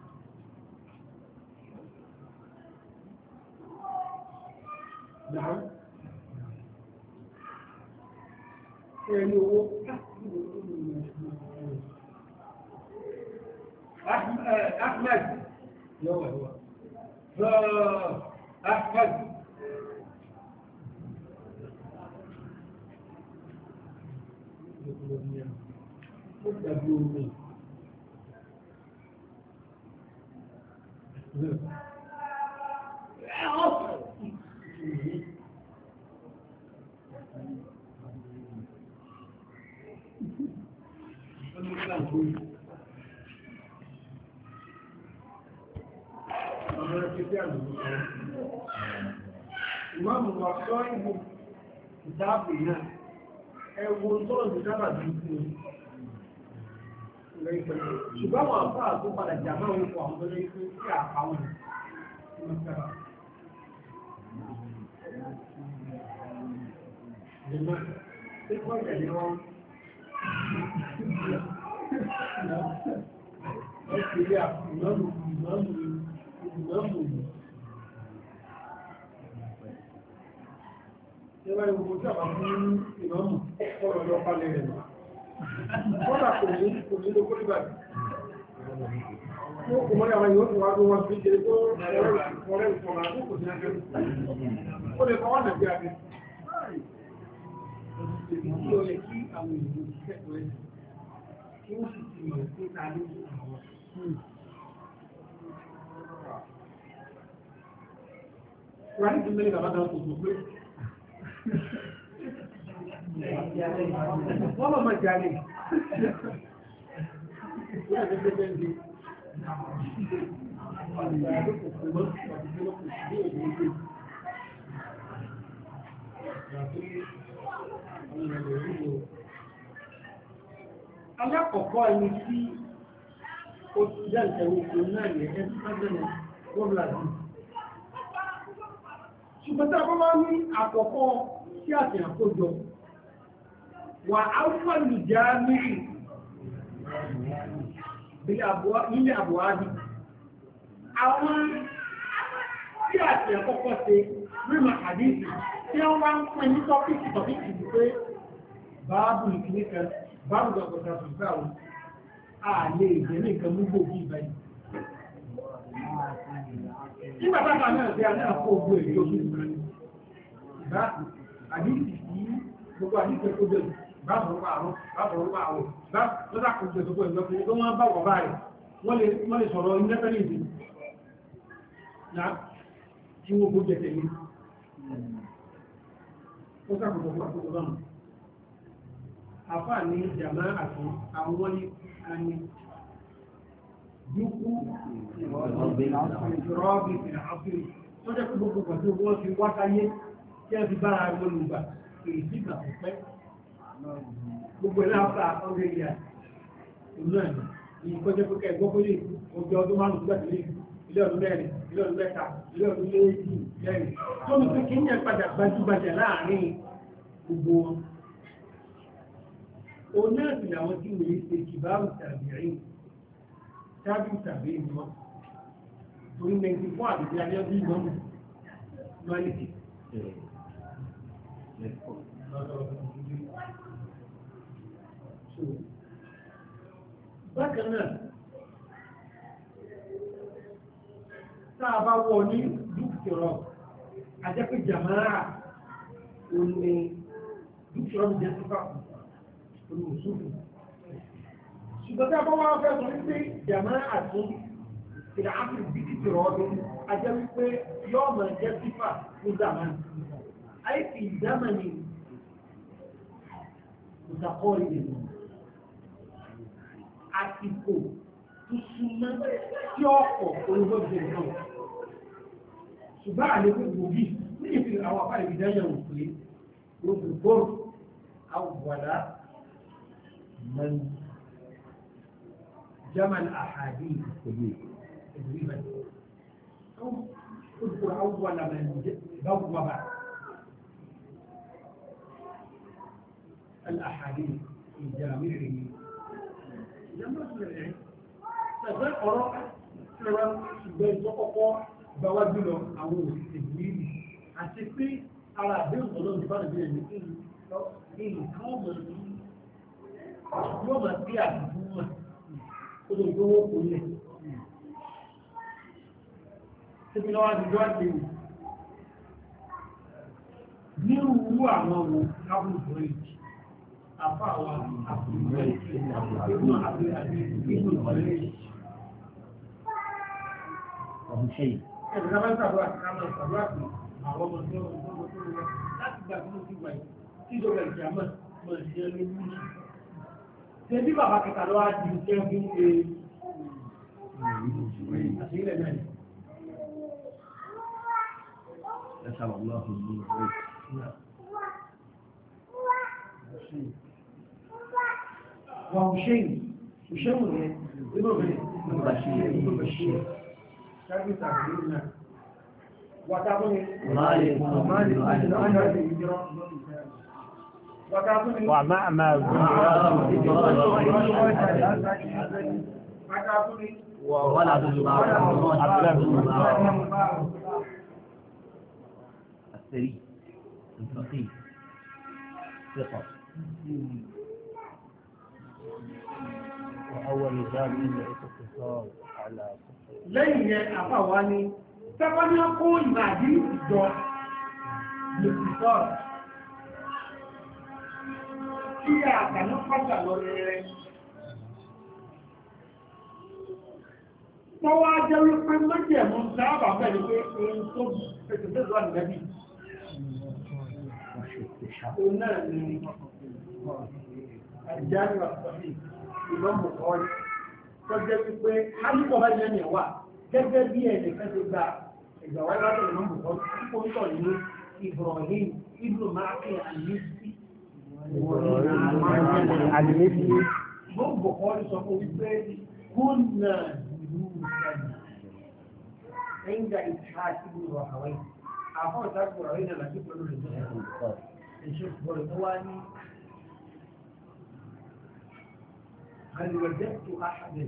náà ẹni owó Ahmed yọ́wọ́ Ahmed ó dàbí omi Ìmáàmù wà sọ ìbò ìdáàbì náà, ẹwọ tọ́lọ̀ ìdáàbà bí i ṣùgbọ́n wọn àpá tó padà jàmá wọn fún àwọn ọmọdé ikú sí àpáwọn ìmọ̀sára. Ìmọ̀ tí kọ́ ìjẹ̀ wọn ọ̀pẹ̀lẹ̀ ìmọ̀mù Ẹwà ìwòkó tí a bá fún ìmọ̀mù ọ̀rọ̀ lọ pálẹ̀ rẹ̀ náà. Kọ́nà kò ní lókó nígbà tí. Ó kò mọ́lẹ̀ àwọn ìwọ̀n tó wá tó wọ́n fi jẹ́ tó ọ̀rẹ́ ìfọ̀nà tó kò sí ẹgbẹ́. Ó lè kọ́ wọ́n nà bí a bẹ́. Ó yẹ kí àwọn ìlú kẹ́kọ̀ọ́ ẹ̀ kí wọ́n sì ti mọ̀ sí ta ní àwọn. Kùránì ti mẹ́lẹ̀ bàbá dáwọn tó gbé. Wọ́n mọ̀ mọ̀ jáde. Wọ́n yẹ kẹ́kẹ́ bẹ́ẹ̀ ní. Alákọ̀ọ́kọ́ ẹni tí ó ti jẹ́ ìtẹ̀wé ìpò náà yẹ ẹni pàdánù wọ́n láti. Ṣùgbọ́n tí a bá wá ní àkọ́kọ́ sí àti àkójọ, wà á fà ní jámìrì nílé àbúwádìí. Àwọn sí àti àkọ́kọ́ ṣe rímọ̀ àdíjì tí wọ́n wá ń pín ní tọ́pìkì wípé báàbù ìkìníkan báàbù gbọ̀gbọ̀ta ṣùgbọ́n àlè ìjẹ́ nìkan mú gbòógì ìbáyìí. Nígbà bàbá náà bí a náà kó ogun èdè ojú ìgbà ní. Ìbá àdíjì sí gbogbo àdíjì tó jẹ́ báwọn àrùn bá lọ́dà kò jẹ́ sọ́kọ́ ìjọ pé wọ́n bá wọ̀ báyìí wọ́n lè sọ̀rọ̀ independence na tí wọ́n kó jẹ tẹ̀lé ó sàkóso fún àkókò náà àfà ní jàmá àti àwọn ní àní dúkú ìrọ́bì ìrìnàfíì tó jẹ́ gbogbo pẹ̀lú wọ́n fi wátáyé tí a fi bára wọn lùgbà èyí sí ìgbà pẹ́ gbogbo ilé after 100 years ìlú ẹ̀ ní ìkọjẹ́ pé kẹ́gbọ́ pé lè ojú ọdún márùn-ún gbà sílé ilé ọdún mẹ́rin ilé ọdún mẹ́ta ilé ọdún méjì mẹ́rin tó ní pé kí ní ẹ̀ padà gbajúgbajà láàrin gbogbo wọn òun náà sì làwọn tí wòye ṣe kìbáàrù tàbí rìn tábí tàbí ìmọ̀ torí 94 àti ìdájọ́ bí ìmọ̀mù humanity bákan náà táà bá wọ ní dúkìrọ̀ àjẹ́pẹ́ jàmáà òní dúkìrọ̀ jẹ́ sífà olùsùfù ṣùgbọ́n tí a bá wọ́n fẹ́ sọ wípé jàmáà àti ìdáhàmì dúkìrọ̀ ọdún ajẹ́ wípé yóò mọ̀ jẹ́ sífà ní zamani àìsí ìdámani ìsàkọ́rì nìyí àsìkò tó súnmọ́ tí ọ̀pọ̀ olùgbọ́gbẹ̀ náà ṣùgbọ́n àlékún gbòógì ní ìfi àwọn apá ìbìdáyà wò pé gbogbo àwọ̀wàlá man jamal àhàdí ìdúríbẹ̀ gbogbo àwọ̀wàlá man báwọ̀bà الأحاديث الجامعية ṣẹ̀fẹ́ ọ̀rọ̀ ṣẹ̀rọ ṣùgbọ́n ìjọpọ̀pọ̀ gbáwájú lọ àwọn òṣìṣẹ́ ìlú àti pé ara àdéhùn ọlọ́run ìbára bí ẹni nǹkan ọmọ yóò máa bí àdúgbò wọn ó lè gbówó kò lẹ̀ síbi lọ́wọ́ àdúgbò àdéhùn ní ìwú àwọn ohun kábùrù bridge àfáàwà àfúrúgbẹ́ ìgbìmọ̀ àti ìgbìmọ̀ ọ̀rẹ́ ọ̀hún ṣe yìí. Ẹ̀rọ bá ń sàbọ̀ àti kámọ̀ sàbọ̀ àti àwọn ọmọ tí wọ́n tó wọ́n láti gbà tí ó ti wà tí ìjọba ìjàmọ̀ mọ̀ sí ẹni mú sí. Ṣé bí bàbá kẹta lọ́wọ́ á di iṣẹ́ fún ṣe àṣílẹ̀ náà? Ẹ sábà lọ́wọ́ ní ìwé. وهشيم وشمر بشير شرب تعبيرنا وتعطوني ومعمى وولد الثري الفقيه ثقة وأول ذلك الاتصال على lẹ́yìn yẹn àpáwá ní tẹ́kọ́ ní ọkọ̀ ìbàdí ìjọ lòpìtọ́rọ̀ kí àtàná pàtà lọ rẹ̀ wọ́n wá jẹ́ wípé mọ́jẹ̀mú sáábà bẹ̀rẹ̀ pé ohun tó pẹ̀sẹ̀ wà nígbàbí òun náà ni àjárí àtàbí ìlọ́mù ọ̀rẹ́ tó jẹ́ wípé hálùkọ̀ bá jẹ́ ní ẹ̀wà gẹ́gẹ́ bí ẹ̀lẹ̀ fẹ́ ti gba ìgbàwá látọ̀ ìlọ́mù ọ̀rẹ́ tí kò ń tọ̀ ní Ibrahim ibùdó máa kí àlìmísì gbogbo ọ̀rẹ́ sọ fún wípé kúnnà ìlú عند إسحاق بن راهويه أخوة إسحاق بن راهويه لما جبت له الرجال الشيخ برهواني هل وجدت أحدا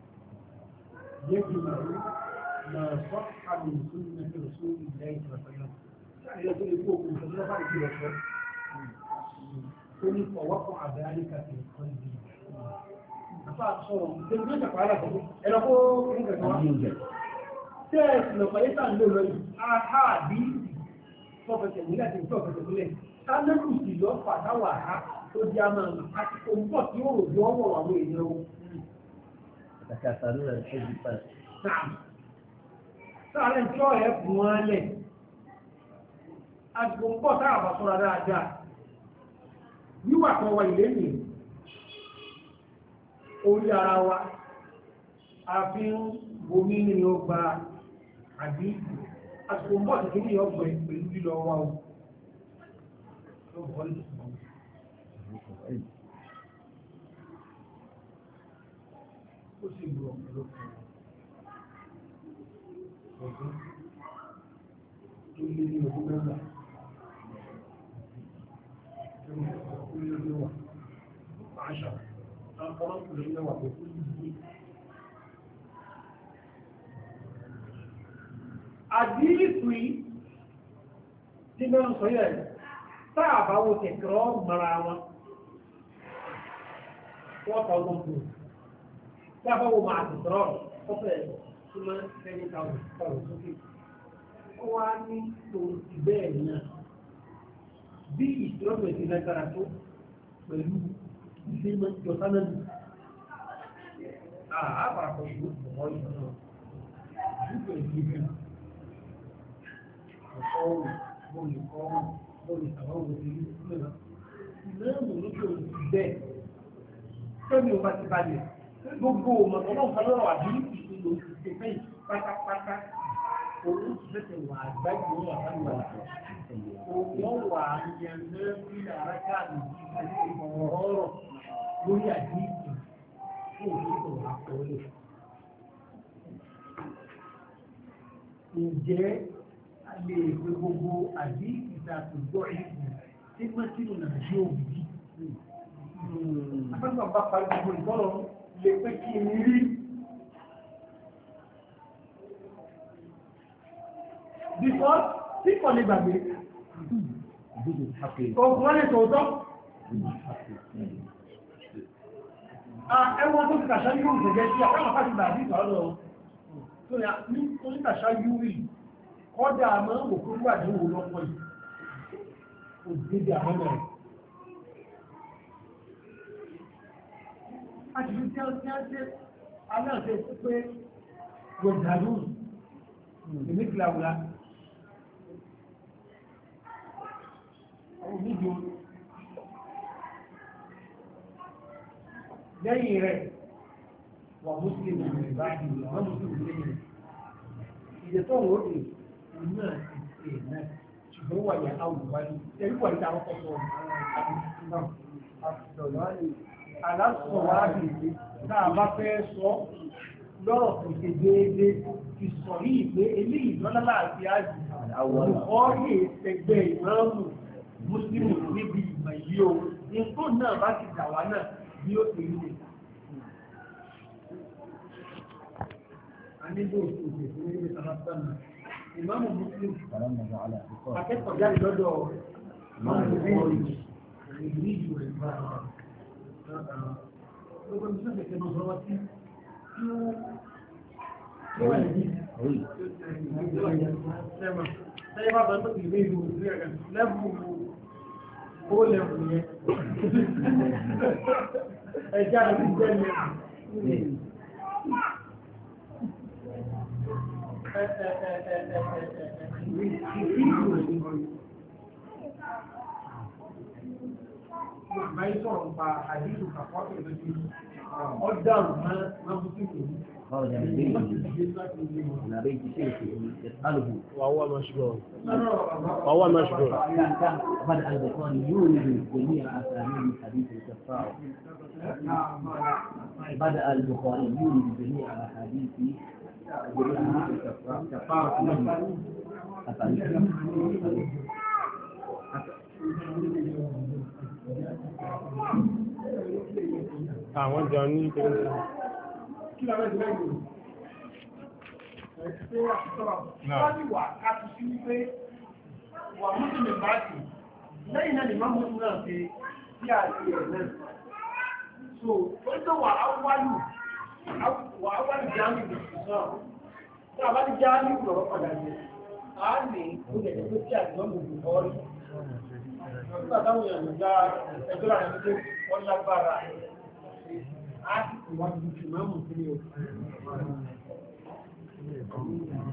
يجمع ما صح من سنة رسول الله صلى الله عليه وسلم يعني يقول لكم من سنة بعد كده قل فوقع ذلك في قلبي أفاق تلقيت على كده أنا أقول كده tẹ́ẹ̀sì lọ̀pọ̀ yẹ́ tàà lò lọ́yìn àhàbí tọ́fẹ̀tẹ̀ múlẹ̀ àti tọ́fẹ̀tẹ̀ múlẹ̀ kánẹ́lù sì lọ fàdáwà á tó di àmà àti òǹkọ̀ tí ó rò bí ọwọ́ àwọn èèyàn o. يتكاثرون الحزب الفرق. Sáré tí ó ẹ̀ fún wọn lẹ̀. Àgbò ń pọ̀ sáàbà sọ́ra dáadáa. Wíwà kan wà ilé nì orí ara wa. A fi ń bomi ní ọgbà àbí àgbò ń pọ̀ sí ní ọgbà pẹ̀lú lílọ wa o. Ó sì lọ ọ̀pọ̀lọpọ̀ ọdún tó lé ní ọdún mẹ́wàá tó lé ní wà àṣà ọ̀pọ̀lọpọ̀ lé mẹ́wàá tó kú ní àdílìtù tí mẹ́rin sọ yẹ̀ sáàbáwò tẹ̀kọ́ mara wọn 4,000 plus sáàbáwò máa tẹ̀kọ́ ọ̀fẹ́ súnmọ́ 20,000 sókè ó wá ní tòun ti bẹ́ẹ̀ náà bí ìṣòro ti lágbára tó pẹ̀lú ìṣẹ́mọ̀ ìjọsánàlù àpapọ̀ ìgbòho ìṣòro ìgbòho ìgbòho ọ̀pọ̀ olùkọ́ olùsàwọ̀ òṣèlú ìlú ìlẹ́rù lókè òṣèlú bẹ́ẹ̀ tẹ́mi ò bá ti balẹ̀ gbogbo ọmọkànlọ́wọ́ lọ́rọ̀ àbí ìṣòro ìṣẹ́fẹ́ pátápátá òun fẹ́sẹ̀ wà àgbáyé òun àbáyé òun wà àyẹ̀mẹ́ bí àrákàlù ọ̀rọ̀ lórí àdínkù fún òṣèlú àkọọ́lẹ̀. Ǹjẹ́ a lè pe gbogbo àdínkù ìtàkùnjọ́ ìlú tí mọ́sílù náà ṣe òbí? Afẹ́fẹ́ bá parí gbogbo ìtọ́lọ lè pé kí n rí because tí kò lè gbàgbé òkú wọ́n lè tòótọ́ ẹwọ́n tó ti kàṣá yóò gẹ̀gẹ́ sí àwọn àpáṣì bàbí ìtọ́lọ tó ní oníkàṣá yóò rí kọ́dà àmọ́ òkú wà ní òun lọ́pọ̀ yìí òdìdí àwọn rẹ̀ a ti rí tí a ṣe aláàṣẹ pé gbọ̀dàlú ìmíkìláwùlá onídìí lẹ́yìn rẹ̀ wà mùsùlùmí rẹ̀ báyìí wọ́n mùsùlùmí lẹ́yìn rẹ̀ ìdẹ̀tọ́ wọ́n dè náà ti ṣe náà ṣùgbọ́n wà yà áwùwáyé ẹ̀rí wà ní àwọn ọkọ̀ alásọ̀wádìí náà bá fẹ́ sọ lọ́rọ̀ tó ṣe déédé ti sọ yìí pé eléyìí lọ́lá láti ájì olùkọ́ yìí ẹgbẹ́ ìmáàmù mùsùlùmí níbi ìmọ̀ yìí o nǹkan náà bá ti dà wá náà bí ó ti rí rẹ̀. a nílò òṣèlú fún ilé sàlásánà ìmáàmù mùsùlùmí akẹ́kọ̀ọ́ jáde lọ́dọ̀ ìmáàmù mùsùlùmí ìlú ìlú rẹ̀ bá gbogbo ìṣẹ́ ìṣẹ́ ló sọ́wọ́ sí tí ó wà ní ṣẹ́yẹ́ bá bá tó ìwé ìlú lẹ́bù ó lẹ́bù yẹn ẹjá rẹ̀ ti jẹ́ lẹ́bù Máa ń sọ̀rọ̀ pa àdínkù kàkọ́tù lójú ọ̀dàrú máa bú sí ìlú. خرج من بيت شيخه يسأله وهو مشغول وهو مشغول. بدأ البخاري يورد جميع أسانيد حديث الكفار. بدأ البخاري يورد جميع أحاديث الكفار كفارة àwọn jọ ní ìpínlẹ̀ kí lábẹ́ ìlú ẹ̀yìn ẹ̀ṣẹ́ àṣìṣọ́rọ̀ láti wà káàkiri sí wípé wà mùsùlùmí báàkì lẹ́yìn náà ni máa mùsùlùmí náà fi sí àti ẹ̀ náà so ó tó wà áwálù jáàmì ìṣọ́ tí a bá ní jáàmì ìlọ́rọ̀ padà jẹ́ a ní ó lẹ̀ tó tí àti wọ́n gbogbo ọ̀rí nígbà táwọn èèyàn gba ẹjọ́ láàrin tó wọ́n lágbára á sì wá ju jù máa mú sí ní o.